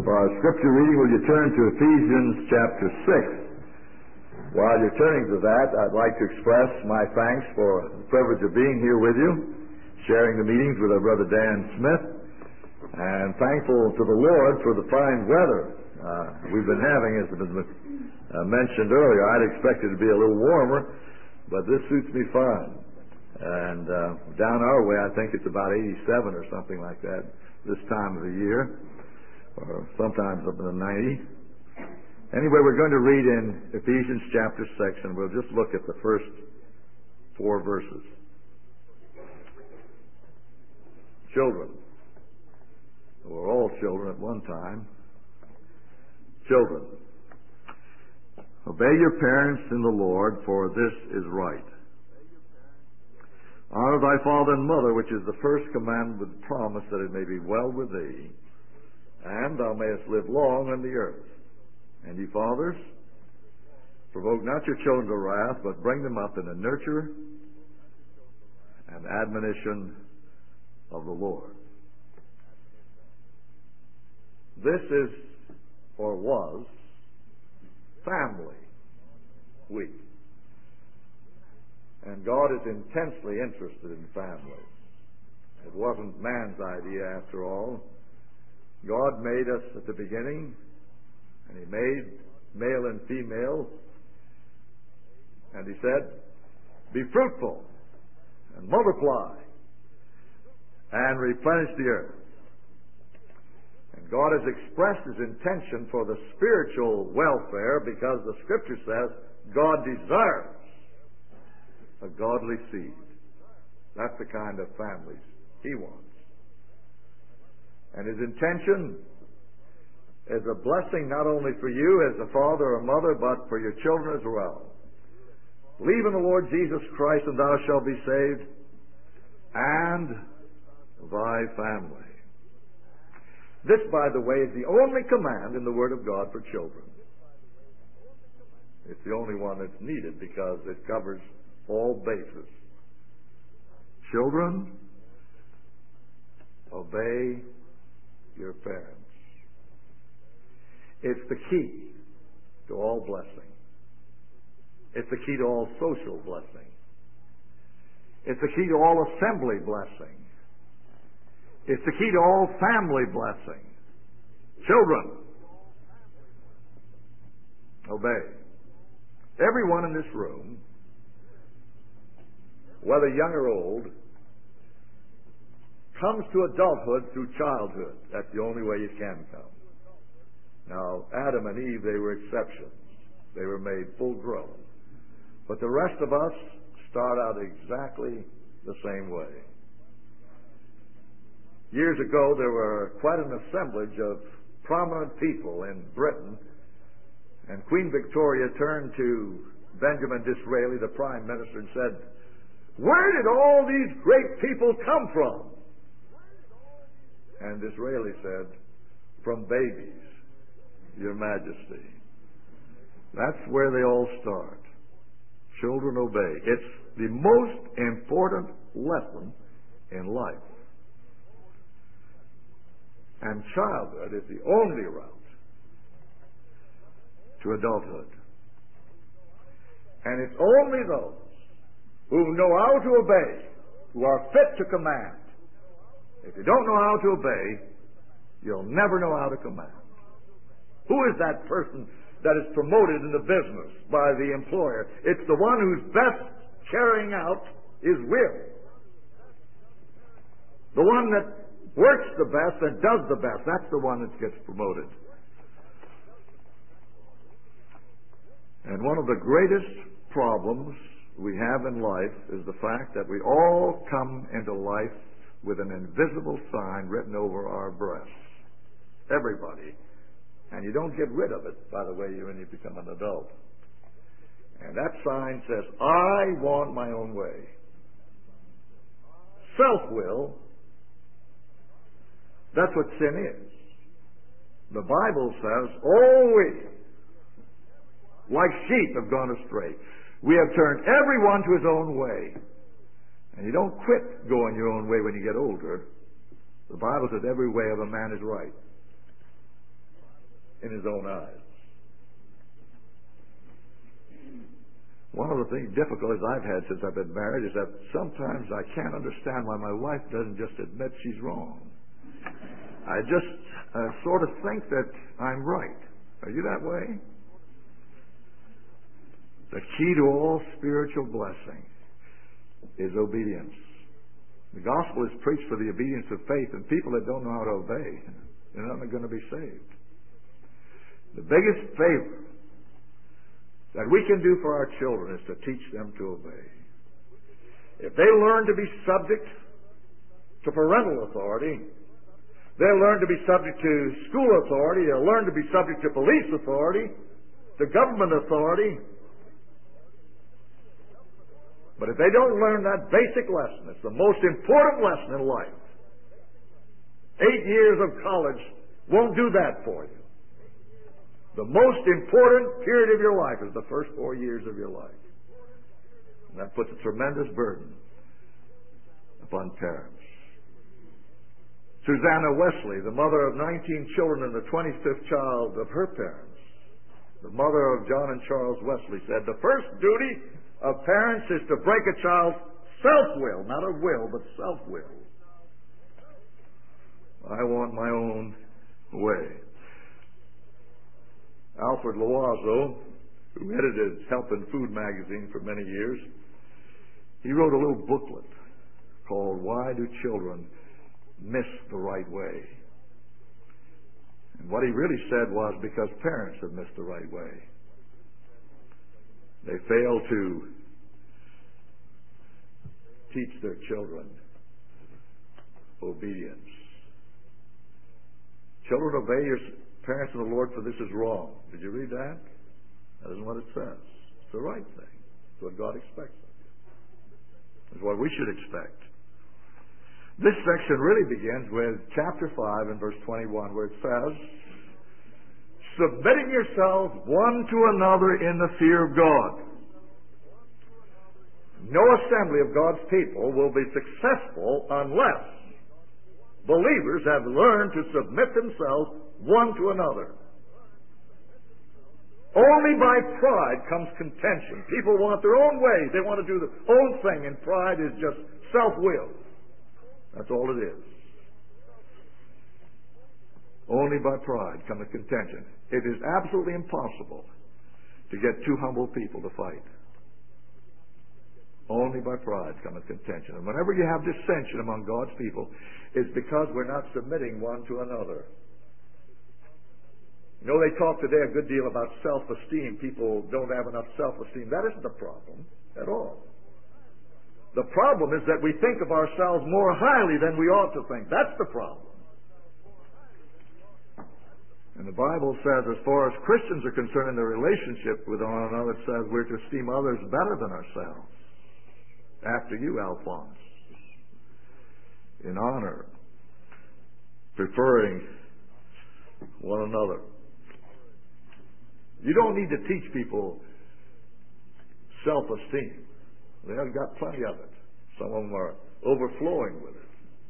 For our scripture reading, will you turn to Ephesians chapter 6? While you're turning to that, I'd like to express my thanks for the privilege of being here with you, sharing the meetings with our brother Dan Smith, and thankful to the Lord for the fine weather we've been having. As has been mentioned earlier, I'd expected it to be a little warmer, but this suits me fine. And down our way, I think it's about 87 or something like that this time of the year, or sometimes up in the 90s. Anyway, we're going to read in Ephesians chapter 6, and we'll just look at the first 4 verses. Children. We're all children at one time. Children. Obey your parents in the Lord, for this is right. Honor thy father and mother, which is the first commandment with the promise that it may be well with thee, and thou mayest live long on the earth. And ye fathers, provoke not your children to wrath, but bring them up in the nurture and admonition of the Lord. This is, or was, family week. And God is intensely interested in families. It wasn't man's idea after all. God made us at the beginning, and He made male and female, and He said, be fruitful and multiply and replenish the earth. And God has expressed His intention for the spiritual welfare because the Scripture says God desires a godly seed. That's the kind of families He wants. And His intention is a blessing not only for you as a father or mother, but for your children as well. Believe in the Lord Jesus Christ, and thou shalt be saved, and thy family. This, by the way, is the only command in the Word of God for children. It's the only one that's needed because it covers all bases. Children, obey your parents. It's the key to all blessing. It's the key to all social blessing. It's the key to all assembly blessing. It's the key to all family blessing. Children, obey. Everyone in this room, whether young or old, comes to adulthood through childhood. That's the only way you can come. Now, Adam and Eve, they were exceptions. They were made full grown. But the rest of us start out exactly the same way. Years ago, there were quite an assemblage of prominent people in Britain, and Queen Victoria turned to Benjamin Disraeli, the Prime Minister, and said, where did all these great people come from? And Disraeli said, from babies, Your Majesty. That's where they all start. Children, obey. It's the most important lesson in life. And childhood is the only route to adulthood. And it's only those who know how to obey, who are fit to command. If you don't know how to obey, you'll never know how to command. Who is that person that is promoted in the business by the employer? It's the one who's best carrying out his will. The one that works the best and does the best. That's the one that gets promoted. And one of the greatest problems we have in life is the fact that we all come into life with an invisible sign written over our breasts. Everybody. And you don't get rid of it, by the way, when you become an adult. And that sign says, I want my own way. Self-will. That's what sin is. The Bible says, all we, like sheep, have gone astray. We have turned everyone to his own way. And you don't quit going your own way when you get older. The Bible says every way of a man is right. in his own eyes. One of the difficulties I've had since I've been married is that sometimes I can't understand why my wife doesn't just admit she's wrong. I just sort of think that I'm right. Are you that way? The key to all spiritual blessing is obedience. The gospel is preached for the obedience of faith, and people that don't know how to obey, they're not going to be saved. The biggest favor that we can do for our children is to teach them to obey. If they learn to be subject to parental authority, they'll learn to be subject to school authority, they'll learn to be subject to police authority, to government authority. But if they don't learn that basic lesson, it's the most important lesson in life. 8 years of college won't do that for you. The most important period of your life is the first 4 years of your life. And that puts a tremendous burden upon parents. Susanna Wesley, the mother of 19 children and the 25th child of her parents, the mother of John and Charles Wesley, said, "The first duty of parents is to break a child's self-will, not a will, but self-will. I want my own way." Alfred Loiseau, who edited Health and Food magazine for many years, he wrote a little booklet called "Why Do Children Miss the Right Way?" And what he really said was because parents have missed the right way. They fail to teach their children obedience. Children, obey your parents in the Lord, for this is wrong. Did you read that? That isn't what it says. It's the right thing. It's what God expects of you. It's what we should expect. This section really begins with chapter 5 and verse 21, where it says, "Submitting yourselves one to another in the fear of God." No assembly of God's people will be successful unless believers have learned to submit themselves one to another. Only by pride comes contention. People want their own ways. They want to do their own thing, and pride is just self-will. That's all it is. Only by pride comes contention. It is absolutely impossible to get two humble people to fight. Only by pride cometh contention. And whenever you have dissension among God's people, it's because we're not submitting one to another. You know, they talk today a good deal about self-esteem. People don't have enough self-esteem. That isn't the problem at all. The problem is that we think of ourselves more highly than we ought to think. That's the problem. And the Bible says, as far as Christians are concerned in their relationship with one another, it says we're to esteem others better than ourselves. After you, Alphonse. In honor. Preferring one another. You don't need to teach people self-esteem. They have got plenty of it. Some of them are overflowing with it.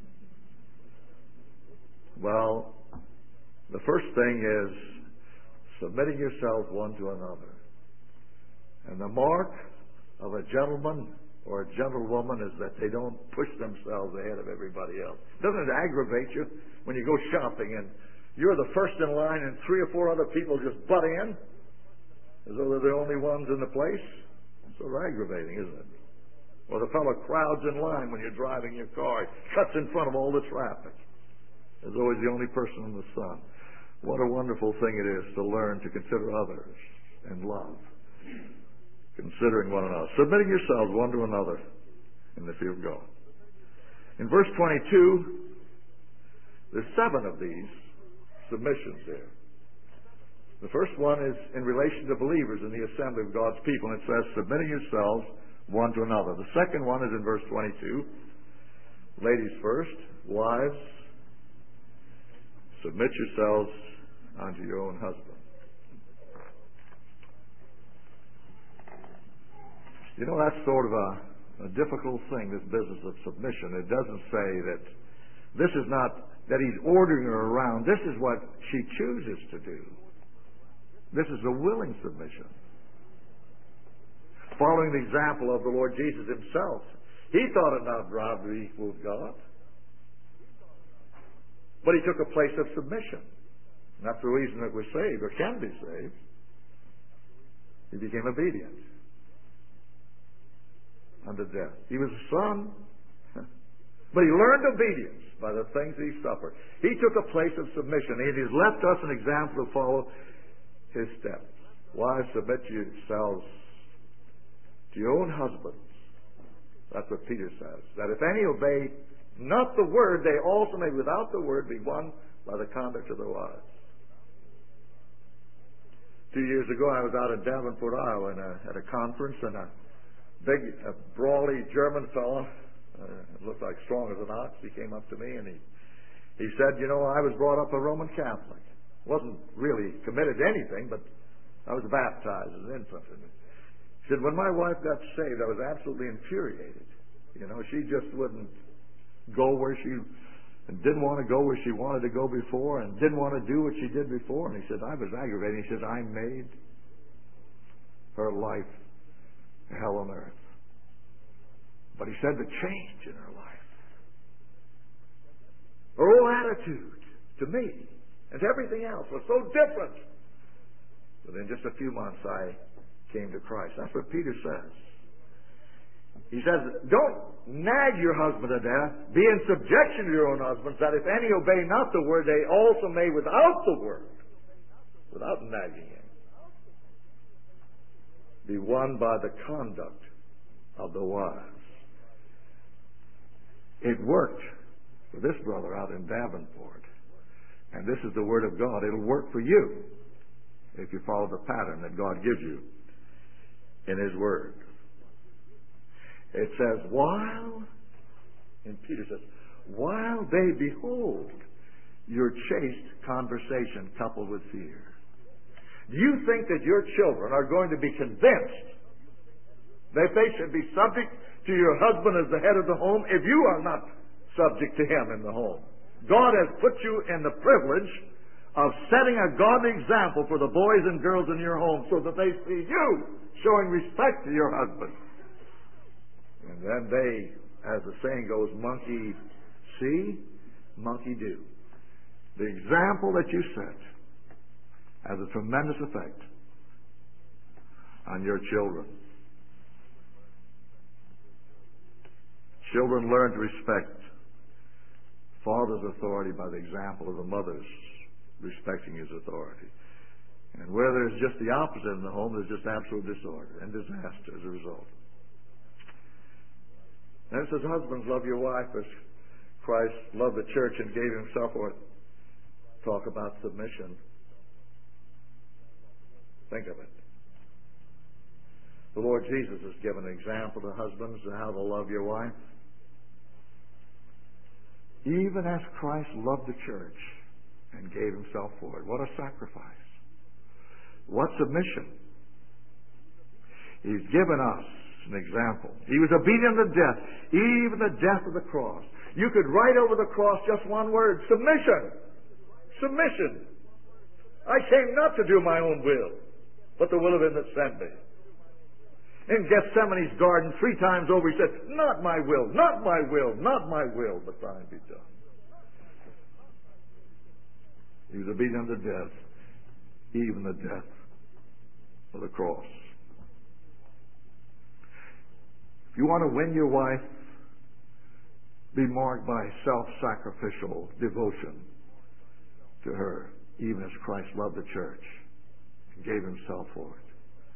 Well, the first thing is submitting yourselves one to another. And the mark of a gentleman or a gentlewoman is that they don't push themselves ahead of everybody else. Doesn't it aggravate you when you go shopping and you're the first in line and 3 or 4 other people just butt in as though they're the only ones in the place? It's sort of aggravating, isn't it? Or the fellow crowds in line when you're driving your car, cuts in front of all the traffic as though he's the only person in the sun. What a wonderful thing it is to learn to consider others and love. Considering one another. Submitting yourselves one to another in the fear of God. In verse 22, there's 7 of these submissions there. The first one is in relation to believers in the assembly of God's people, and it says, submitting yourselves one to another. The second one is in verse 22. Ladies first, wives, submit yourselves unto your own husband. You know, that's sort of a difficult thing, this business of submission. It doesn't say that this is not that he's ordering her around. This is what she chooses to do. This is a willing submission. Following the example of the Lord Jesus himself. He thought it not robbery to equal with God. But he took a place of submission. And that's the reason that we're saved, or can be saved. He became obedient unto death. He was a son, but he learned obedience by the things he suffered. He took a place of submission. He has left us an example to follow his steps. Wives, submit yourselves to your own husbands. That's what Peter says. That if any obey not the word, they also may without the word be won by the conduct of their wives. 2 years ago, I was out in Davenport, Iowa, at a conference, and a big, brawly German fellow, looked like strong as an ox, he came up to me and he said, you know, I was brought up a Roman Catholic. Wasn't really committed to anything, but I was baptized as an infant. And he said, when my wife got saved, I was absolutely infuriated. You know, she just wouldn't go where she and didn't want to go where she wanted to go before and didn't want to do what she did before. And he said, I was aggravated. He said, I made her life hell on earth. But he said the change in her life, her whole attitude to me and to everything else was so different. But in just a few months I came to Christ. That's what Peter says. He says, don't nag your husband to death. Be in subjection to your own husbands, that if any obey not the word, they also may without the word, without nagging him, be won by the conduct of the wives. It worked for this brother out in Davenport. And this is the Word of God. It'll work for you if you follow the pattern that God gives you in His Word. It says, and Peter says, while they behold your chaste conversation coupled with fear. Do you think that your children are going to be convinced that they should be subject to your husband as the head of the home if you are not subject to him in the home? God has put you in the privilege of setting a godly example for the boys and girls in your home so that they see you showing respect to your husband. And then they, as the saying goes, monkey see, monkey do. The example that you set has a tremendous effect on your children. Children learn to respect father's authority by the example of the mother's respecting his authority. And where there's just the opposite in the home, there's just absolute disorder and disaster as a result. And it says, husbands, love your wife as Christ loved the church and gave himself for it. Talk about submission. Think of it. The Lord Jesus has given an example to husbands of how to love your wife. Even as Christ loved the church and gave himself for it. What a sacrifice. What submission. He's given us an example. He was obedient to death, even the death of the cross. You could write over the cross just one word, submission. Submission. I came not to do my own will, but the will of him that sent me. In Gethsemane's garden, 3 times over, he said, not my will, not my will, not my will, but thine be done. He was obedient to death, even the death of the cross. If you want to win your wife, be marked by self-sacrificial devotion to her, even as Christ loved the church and gave himself for it.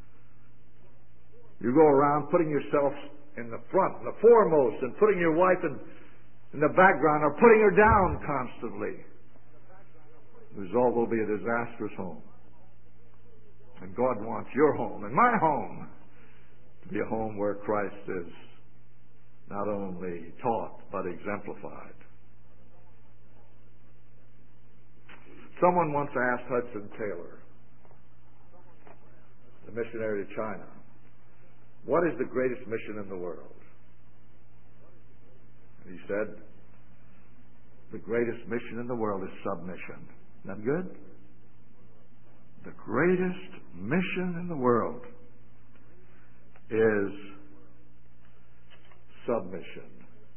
You go around putting yourself in the front, in the foremost, and putting your wife in the background, or putting her down constantly. The result will be a disastrous home. And God wants your home and my home to be a home where Christ is not only taught, but exemplified. Someone once asked Hudson Taylor, the missionary to China, what is the greatest mission in the world? And he said, the greatest mission in the world is submission. Isn't that good? the greatest mission in the world is submission.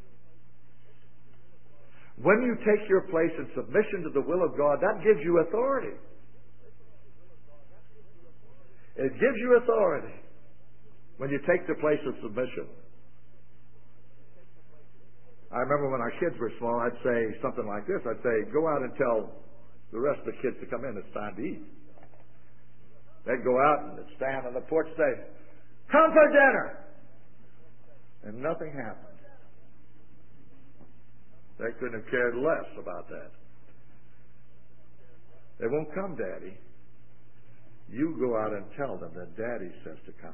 When you take your place in submission to the will of God, that gives you authority. It gives you authority when you take the place of submission. I remember when our kids were small, I'd say something like this. I'd say, go out and tell the rest of the kids to come in. It's time to eat. They'd go out and they'd stand on the porch and say, come for dinner. And nothing happened. They couldn't have cared less about that. They won't come, Daddy. You go out and tell them that Daddy says to come.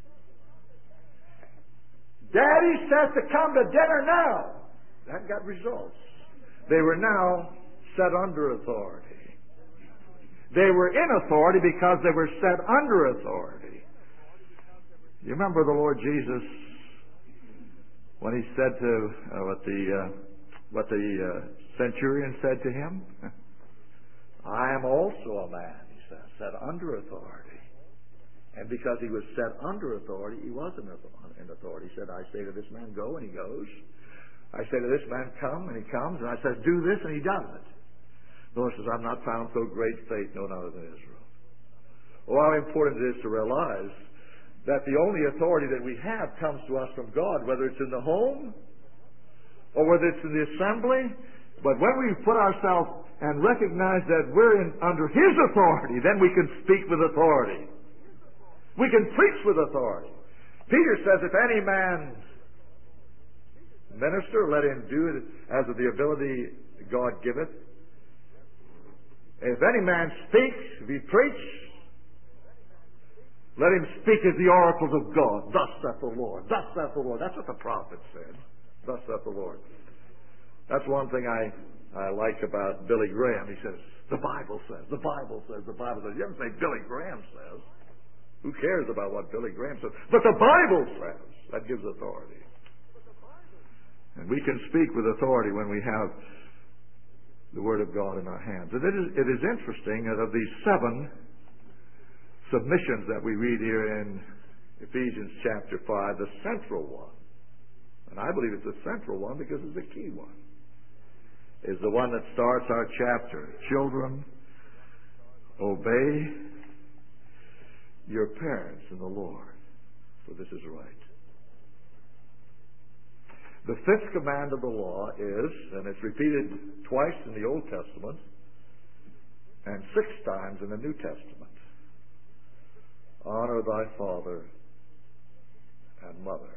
Daddy says to come to dinner now. That got results. They were now set under authority. They were in authority because they were set under authority. You remember the Lord Jesus when he said to what the centurion said to him? I am also a man, he said, set under authority. And because he was set under authority, he was in authority. He said, I say to this man, go, and he goes. I say to this man, come, and he comes. And I say, do this, and he does it. The Lord says, I've not found so great faith, no, not in Israel. Oh, how important it is to realize that the only authority that we have comes to us from God, whether it's in the home or whether it's in the assembly. But when we put ourselves and recognize that we're under His authority, then we can speak with authority. We can preach with authority. Peter says, if any man minister, let him do it as of the ability God giveth. If any man speaks, if he preach, let him speak as the oracles of God. Thus saith the Lord. Thus saith the Lord. That's what the prophet said. Thus saith the Lord. That's one thing I like about Billy Graham. He says, the Bible says, the Bible says, the Bible says. You haven't say Billy Graham says. Who cares about what Billy Graham says? But the Bible says. That gives authority. And we can speak with authority when we have the Word of God in our hands. And it is interesting that of these 7 submissions that we read here in Ephesians chapter 5, the central one, and I believe it's the central one because it's the key one, is the one that starts our chapter. Children, obey your parents in the Lord, for this is right. The 5th command of the law is, and it's repeated twice in the Old Testament and 6 times in the New Testament. Honor thy father and mother.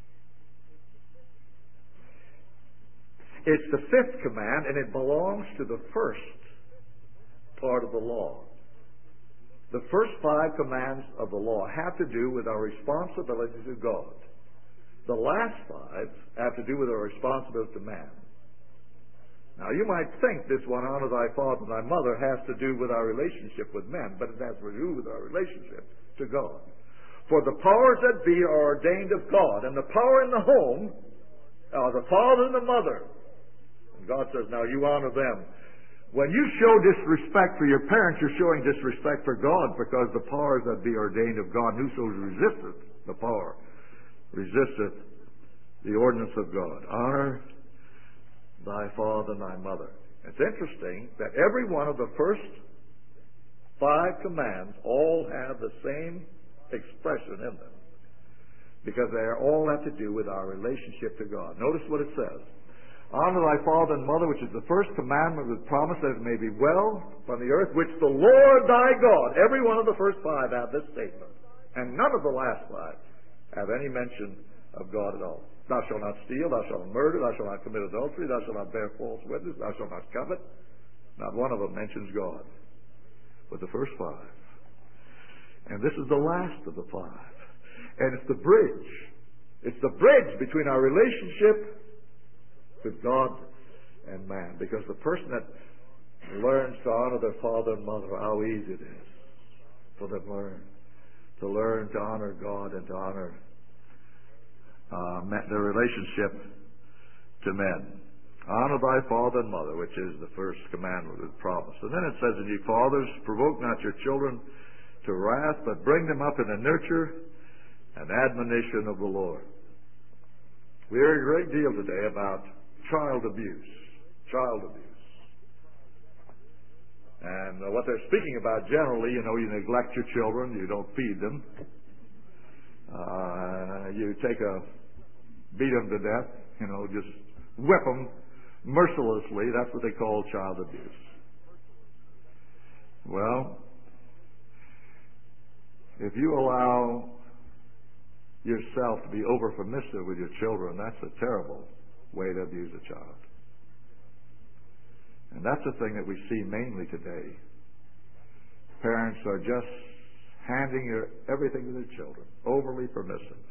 It's the 5th command, and it belongs to the first part of the law. The first 5 commands of the law have to do with our responsibility to God. The last 5 have to do with our responsibility to man. Now, you might think this one, honor thy father and thy mother, has to do with our relationship with men, but it has to do with our relationship to God. For the powers that be are ordained of God, and the power in the home are the father and the mother. And God says, now you honor them. When you show disrespect for your parents, you're showing disrespect for God, because the powers that be ordained of God, whoso resisteth the power, resisteth the ordinance of God. Honor thy father and thy mother. It's interesting that every one of the first 5 commands all have the same expression in them, because they all have to do with our relationship to God. Notice what it says. Honor thy father and mother, which is the first commandment with promise that it may be well upon the earth, which the Lord thy God, every one of the first 5 have this statement, and none of the last 5 have any mention of God at all. Thou shalt not steal, thou shalt not murder, thou shalt not commit adultery, thou shalt not bear false witness, thou shalt not covet. Not one of them mentions God. But the first 5. And this is the last of the 5. And it's the bridge. It's the bridge between our relationship with God and man. Because the person that learns to honor their father and mother, how easy it is for them to learn to honor God and to honor their relationship to men. Honor thy father and mother, which is the first commandment with promise. And then it says, and ye fathers, provoke not your children to wrath, but bring them up in the nurture and admonition of the Lord. We hear a great deal today about child abuse. Child abuse. And what they're speaking about generally, you neglect your children, you don't feed them. You beat them to death, just whip them mercilessly. That's what they call child abuse. Well, if you allow yourself to be over-permissive with your children, that's a terrible way to abuse a child. And that's the thing that we see mainly today. Parents are just handing everything to their children, overly permissive.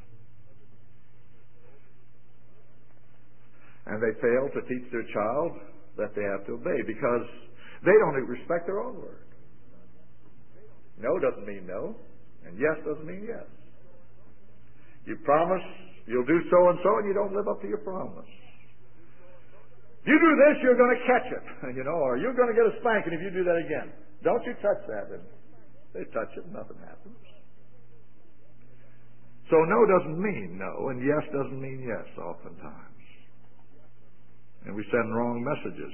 And they fail to teach their child that they have to obey because they don't respect their own word. No doesn't mean no, and yes doesn't mean yes. You promise you'll do so and so, and you don't live up to your promise. You do this, you're going to catch it, or you're going to get a spanking if you do that again. Don't you touch that. And they touch it, and nothing happens. So no doesn't mean no, and yes doesn't mean yes oftentimes. And we send wrong messages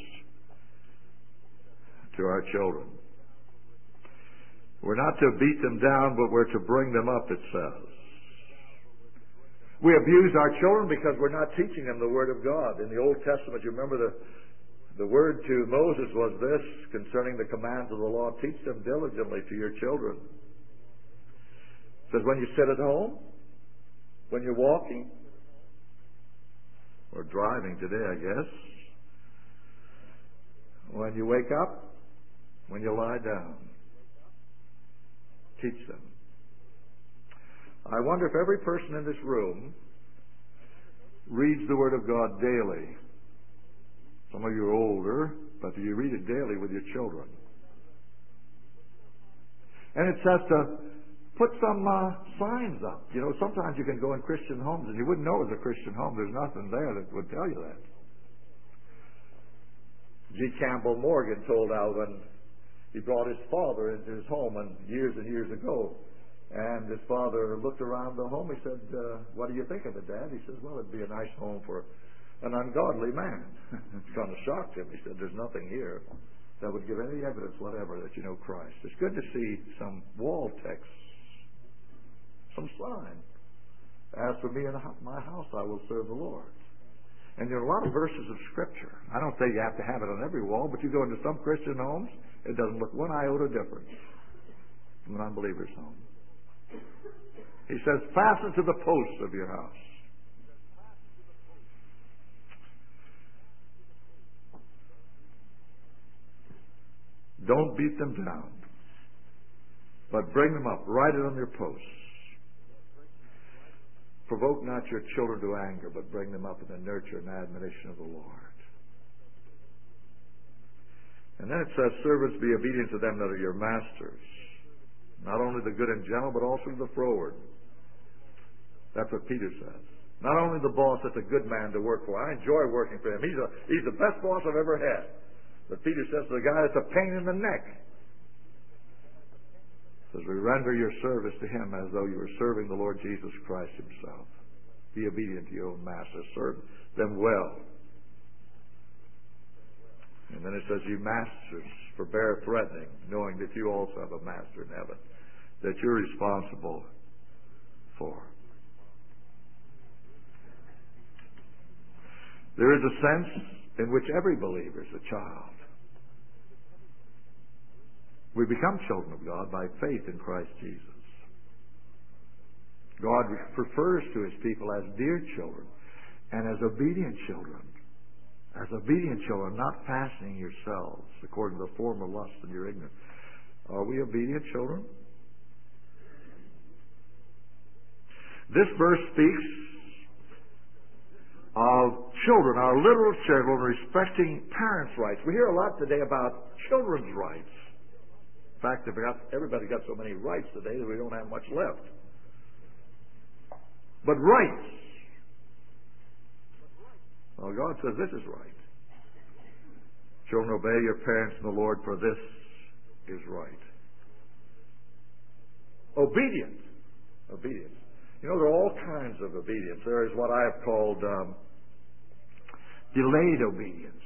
to our children. We're not to beat them down, but we're to bring them up, it says. We abuse our children because we're not teaching them the Word of God. In the Old Testament, you remember the word to Moses was this, concerning the commands of the law, teach them diligently to your children. It says when you sit at home, when you're walking, or driving today, I guess, when you wake up, when you lie down, teach them. I wonder if every person in this room reads the Word of God daily. Some of you are older, but do you read it daily with your children? And it says to put some signs up. Sometimes you can go in Christian homes and you wouldn't know it was a Christian home. There's nothing there that would tell you that. G. Campbell Morgan told how when he brought his father into his home and years ago, and his father looked around the home. He said, what do you think of it, Dad? He says, well, it'd be a nice home for an ungodly man. It kind of shocked him. He said, there's nothing here that would give any evidence whatever that you know Christ. It's good to see some wall text, some sign. As for me and my house, I will serve the Lord. And there are a lot of verses of Scripture. I don't say you have to have it on every wall, but you go into some Christian homes, it doesn't look one iota different from an unbeliever's home. He says, fasten to the posts of your house. Don't beat them down, but bring them up. Write it on your posts. Provoke not your children to anger, but bring them up in the nurture and admonition of the Lord. And then it says, servants, be obedient to them that are your masters. Not only the good and gentle, but also the froward. That's what Peter says. Not only the boss that's a good man to work for. I enjoy working for him. He's the best boss I've ever had. But Peter says to the guy that's a pain in the neck. Says, we render your service to him as though you were serving the Lord Jesus Christ himself. Be obedient to your own masters. Serve them well. And then it says, you masters, forbear threatening, knowing that you also have a master in heaven that you're responsible for. There is a sense in which every believer is a child. We become children of God by faith in Christ Jesus. God refers to his people as dear children and as obedient children. As obedient children, not fastening yourselves according to the form of lust and your ignorance. Are we obedient children? This verse speaks of children, our literal children, respecting parents' rights. We hear a lot today about children's rights. In fact, everybody got so many rights today that we don't have much left. But rights. Well, God says this is right. Children, obey your parents in the Lord, for this is right. Obedience. Obedience. You know, there are all kinds of obedience. There is what I have called delayed obedience.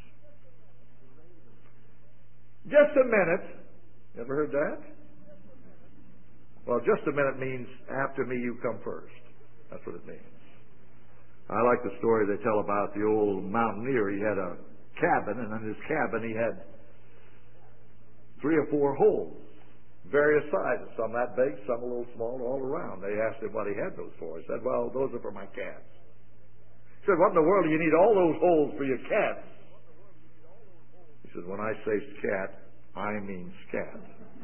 Just a minute. You ever heard that? Well, just a minute means after me you come first. That's what it means. I like the story they tell about the old mountaineer. He had a cabin, and in his cabin he had 3 or 4 holes, various sizes, some that big, some a little small, all around. They asked him what he had those for. He said, well, those are for my cats. He said, what in the world do you need all those holes for your cats? He said, when I say cat, I mean scat.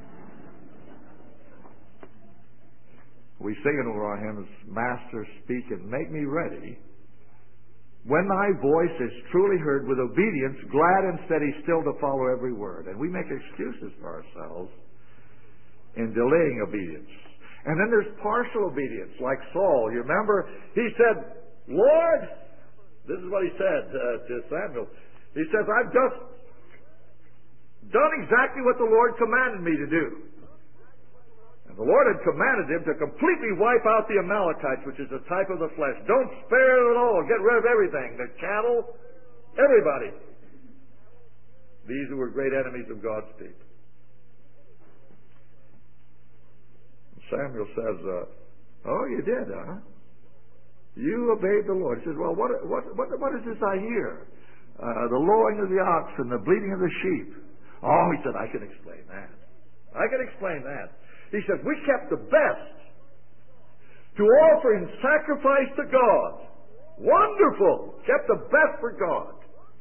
We sing it over our hymns, Master, speak and make me ready. When thy voice is truly heard with obedience, glad and steady still to follow every word. And we make excuses for ourselves in delaying obedience. And then there's partial obedience, like Saul. You remember, he said, Lord, this is what he said to Samuel. He says, I've just done exactly what the Lord commanded me to do. And the Lord had commanded him to completely wipe out the Amalekites, which is a type of the flesh. Don't spare it at all. Get rid of everything. The cattle, everybody. These who were great enemies of God's people. Samuel says, oh, you did, huh? You obeyed the Lord. He says, well, what is this I hear? The lowing of the ox and the bleating of the sheep. Oh, he said, I can explain that. I can explain that. He says, we kept the best to offer in sacrifice to God. Wonderful. Kept the best for God.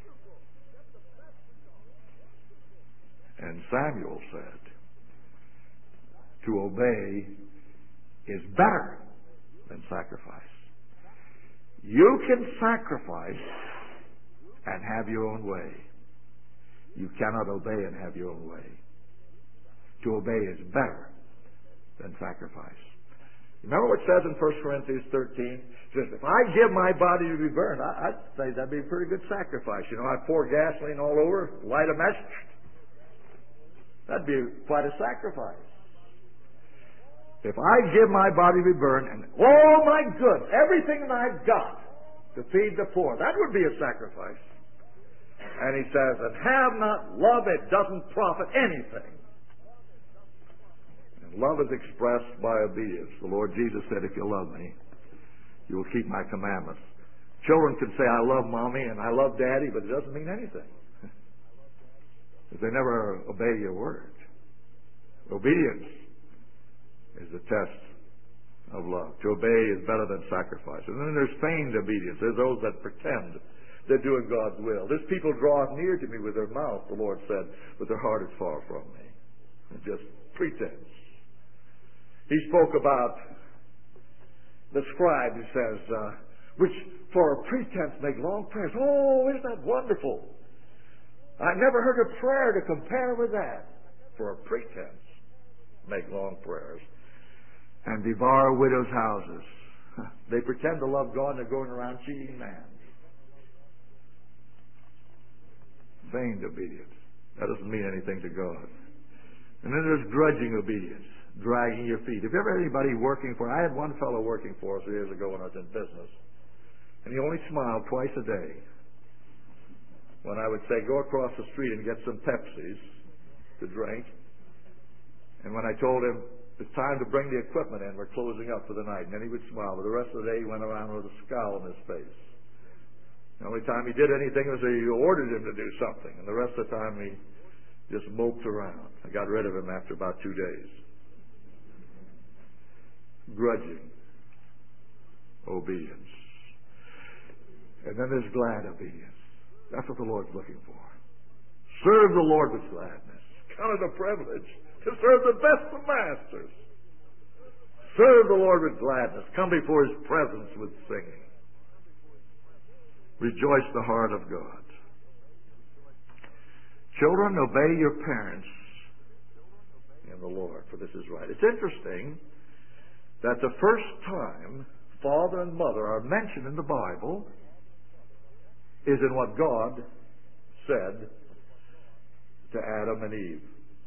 And Samuel said, to obey is better than sacrifice. You can sacrifice and have your own way. You cannot obey and have your own way. To obey is better than sacrifice. Remember what it says in 1 Corinthians 13? It says, if I give my body to be burned, I'd say that'd be a pretty good sacrifice. You know, I'd pour gasoline all over, light a match. That'd be quite a sacrifice. If I give my body to be burned and all my goods, everything that I've got to feed the poor, that would be a sacrifice. And he says, and have not love, it doesn't profit anything. Love is expressed by obedience. The Lord Jesus said, if you love me, you will keep my commandments. Children can say, I love mommy and I love daddy, but it doesn't mean anything. Because they never obey your word. Obedience is the test of love. To obey is better than sacrifice. And then there's feigned obedience. There's those that pretend they're doing God's will. This people draw near to me with their mouth, the Lord said, but their heart is far from me. It's just pretense. He spoke about the scribe, he says, which for a pretense make long prayers. Oh, isn't that wonderful? I never heard a prayer to compare with that. For a pretense make long prayers. And devour widows' houses. They pretend to love God and they're going around cheating man. Feigned obedience. That doesn't mean anything to God. And then there's grudging obedience. Dragging your feet. If you ever had anybody working for, I had one fellow working for us years ago when I was in business, and he only smiled twice a day. When I would say, go across the street and get some Pepsis to drink, and when I told him, it's time to bring the equipment in, we're closing up for the night, and then he would smile, but the rest of the day he went around with a scowl on his face. The only time he did anything was you ordered him to do something, and the rest of the time he just moped around. I got rid of him after about 2 days. Grudging obedience. And then there's glad obedience. That's what the Lord's looking for. Serve the Lord with gladness. Count it a privilege to serve the best of masters. Serve the Lord with gladness. Come before His presence with singing. Rejoice the heart of God. Children, obey your parents in the Lord, for this is right. It's interesting that the first time father and mother are mentioned in the Bible is in what God said Adam and Eve.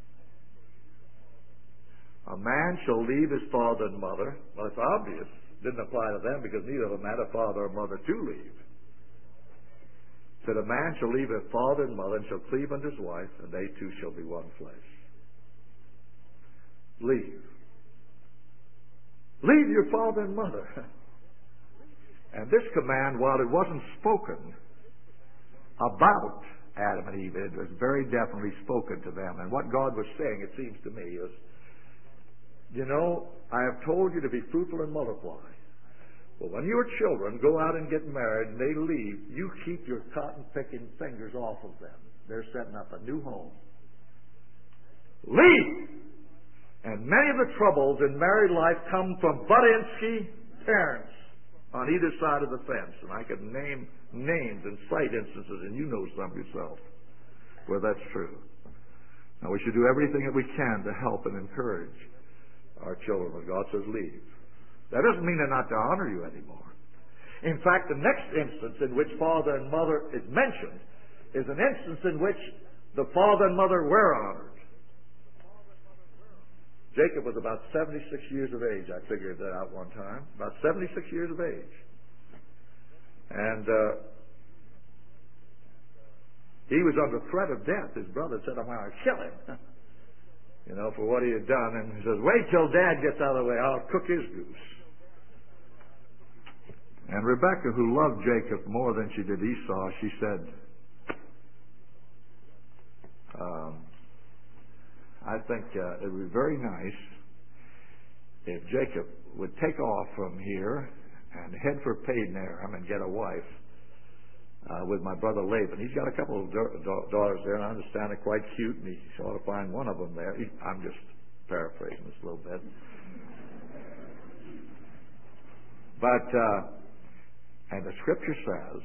A man shall leave his father and mother. Well, it's obvious. It didn't apply to them because neither of them had a father or mother to leave. It said, a man shall leave his father and mother and shall cleave unto his wife, and they two shall be one flesh. Leave. Leave your father and mother. And this command, while it wasn't spoken about Adam and Eve, it was very definitely spoken to them. And what God was saying, it seems to me, is, you know, I have told you to be fruitful and multiply. Well, when your children go out and get married and they leave, you keep your cotton-picking fingers off of them. They're setting up a new home. Leave! And many of the troubles in married life come from butt-insky parents on either side of the fence. And I could name names and cite instances, and you know some yourself, where that's true. Now, we should do everything that we can to help and encourage our children when God says leave. That doesn't mean they're not to honor you anymore. In fact, the next instance in which father and mother is mentioned is an instance in which the father and mother were honored. Jacob was about 76 years of age. I figured that out one time. About 76 years of age. And he was under threat of death. His brother said, I'm going to kill him. You know, for what he had done. And he says, wait till Dad gets out of the way. I'll cook his goose. And Rebekah, who loved Jacob more than she did Esau, she said, I think it would be very nice if Jacob would take off from here and head for Padan Aram and get a wife with my brother Laban. He's got a couple of daughters there, and I understand they're quite cute, and he ought to find one of them there. I'm just paraphrasing this a little bit. But, and the Scripture says,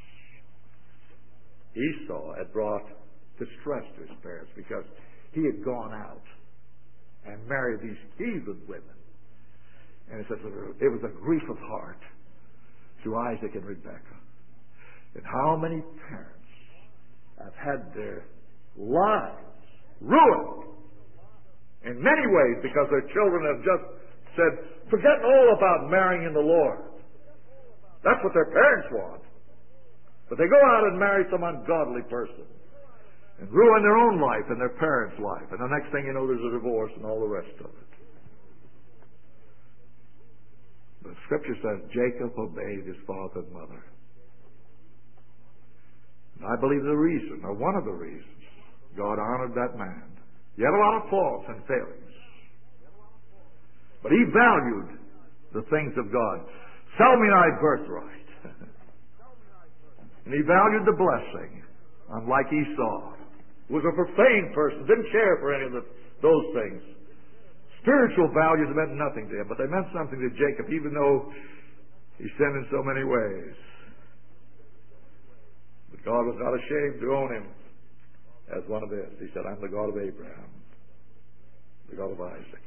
Esau had brought distress to his parents because he had gone out and married these heathen women. And it says it was a grief of heart to Isaac and Rebekah. And how many parents have had their lives ruined in many ways because their children have just said, forget all about marrying in the Lord. That's what their parents want. But they go out and marry some ungodly person and ruin their own life and their parents' life. And the next thing you know, there's a divorce and all the rest of it. The Scripture says Jacob obeyed his father and mother. And I believe the reason, or one of the reasons, God honored that man. He had a lot of faults and failings. But he valued the things of God. Sell me thy birthright. And he valued the blessing, unlike Esau, who was a profane person, didn't care for any of those things. Spiritual values meant nothing to him, but they meant something to Jacob, even though he sinned in so many ways. But God was not ashamed to own him as one of his. He said, I'm the God of Abraham, the God of Isaac,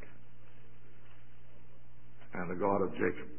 and the God of Jacob.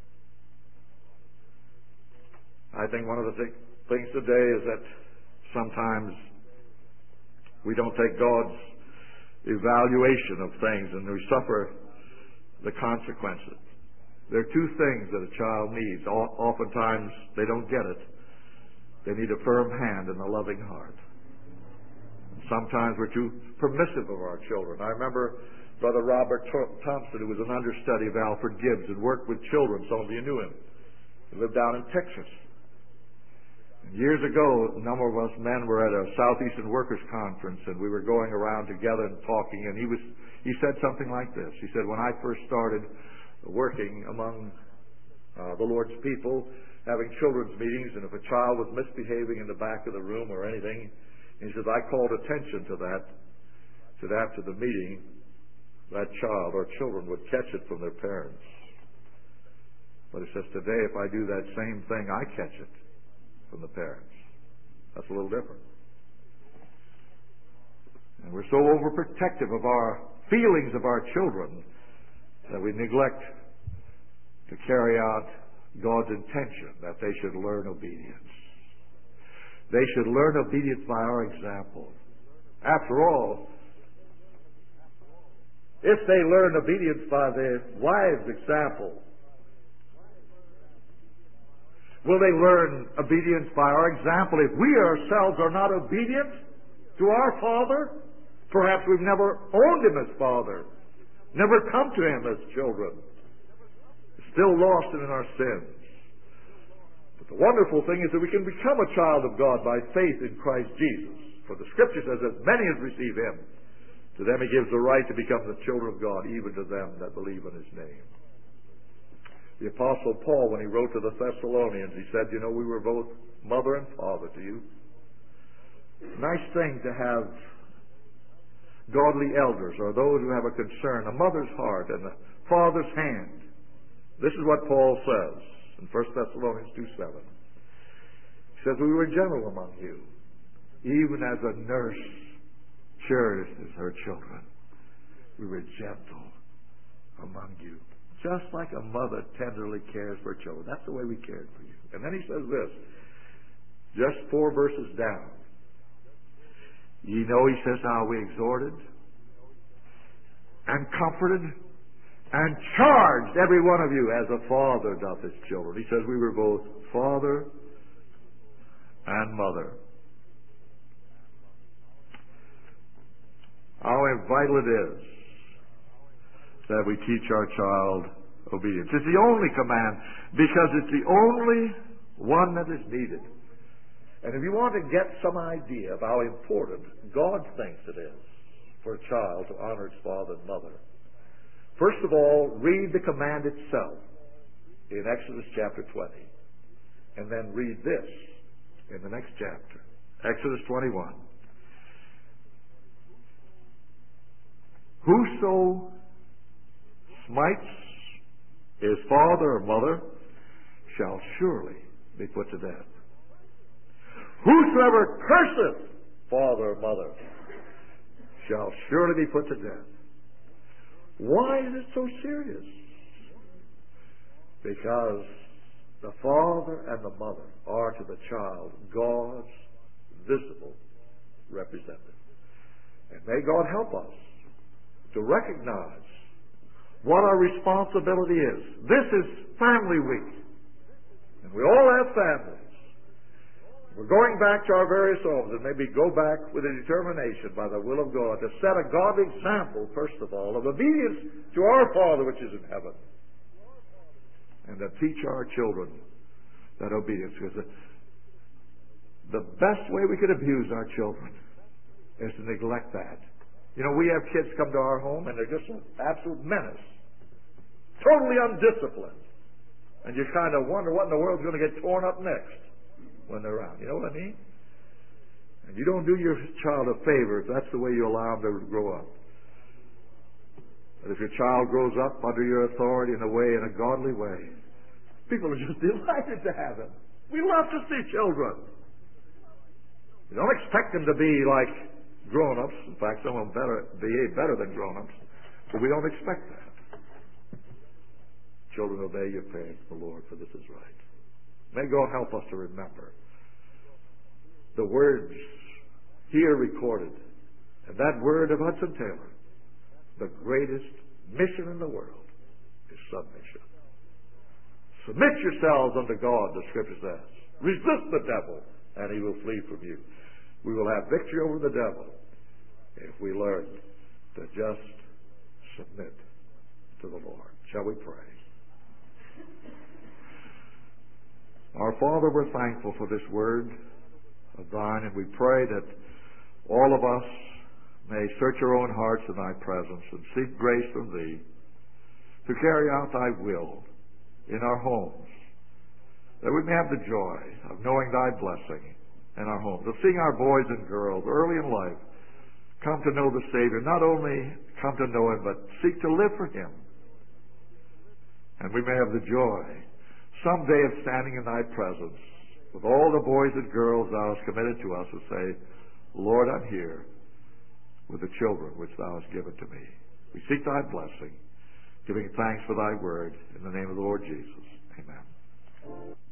I think one of the things today is that sometimes we don't take God's evaluation of things, and we suffer the consequences. There are two things that a child needs. Oftentimes they don't get it. They need a firm hand and a loving heart. Sometimes we're too permissive of our children. I remember Brother Robert Thompson, who was an understudy of Alfred Gibbs and worked with children. Some of you knew him. He lived down in Texas. Years ago, a number of us men were at a Southeastern Workers Conference, and we were going around together and talking, and he said something like this. He said, when I first started working among the Lord's people, having children's meetings, and if a child was misbehaving in the back of the room or anything, he says, I called attention to that, so that after the meeting, that child or children would catch it from their parents. But he says, today, if I do that same thing, I catch it from the parents. That's a little different. And we're so overprotective of our feelings of our children that we neglect to carry out God's intention that they should learn obedience. They should learn obedience by our example. After all, if they learn obedience by their wives' example, will they learn obedience by our example if we ourselves are not obedient to our Father? Perhaps we've never owned Him as Father, never come to Him as children, still lost in our sins. But the wonderful thing is that we can become a child of God by faith in Christ Jesus. For the Scripture says, as many as receive Him, to them He gives the right to become the children of God, even to them that believe in His name. The Apostle Paul, when he wrote to the Thessalonians, he said, you know, we were both mother and father to you. Nice thing to have godly elders, or those who have a concern, a mother's heart and a father's hand. This is what Paul says in 1 Thessalonians 2:7. He says, we were gentle among you, even as a nurse cherishes her children. We were gentle among you. Just like a mother tenderly cares for her children. That's the way we cared for you. And then he says this, just 4 verses down. Ye know, he says, how we exhorted and comforted and charged every one of you as a father doth his children. He says we were both father and mother. How vital it is that we teach our child obedience. It's the only command because it's the only one that is needed. And if you want to get some idea of how important God thinks it is for a child to honor its father and mother, first of all, read the command itself in Exodus chapter 20. And then read this in the next chapter, Exodus 21. Whoso smites his father or mother shall surely be put to death. Whosoever curseth father or mother shall surely be put to death. Why is it so serious? Because the father and the mother are to the child God's visible representative. And may God help us to recognize what our responsibility is. This is Family Week. And we all have families. We're going back to our various homes and maybe go back with a determination by the will of God to set a godly example, first of all, of obedience to our Father which is in heaven. And to teach our children that obedience. Because the best way we could abuse our children is to neglect that. You know, we have kids come to our home and they're just an absolute menace. Totally undisciplined. And you kind of wonder what in the world's going to get torn up next when they're around. You know what I mean? And you don't do your child a favor if that's the way you allow them to grow up. But if your child grows up under your authority in a godly way, people are just delighted to have them. We love to see children. You don't expect them to be like grown-ups. In fact, some of them behave better than grown-ups. But we don't expect that. Children, obey your parents, the Lord, for this is right. May God help us to remember the words here recorded, and that word of Hudson Taylor, the greatest mission in the world is submission. Submit yourselves unto God, the Scripture says. Resist the devil, and he will flee from you. We will have victory over the devil if we learn to just submit to the Lord. Shall we pray? Our Father, we're thankful for this word of Thine, and we pray that all of us may search our own hearts in Thy presence and seek grace from Thee to carry out Thy will in our homes, that we may have the joy of knowing Thy blessing in our homes, of seeing our boys and girls early in life come to know the Savior, not only come to know Him, but seek to live for Him. And we may have the joy someday of standing in Thy presence with all the boys and girls Thou hast committed to us and say, Lord, I'm here with the children which Thou hast given to me. We seek Thy blessing, giving thanks for Thy word in the name of the Lord Jesus. Amen.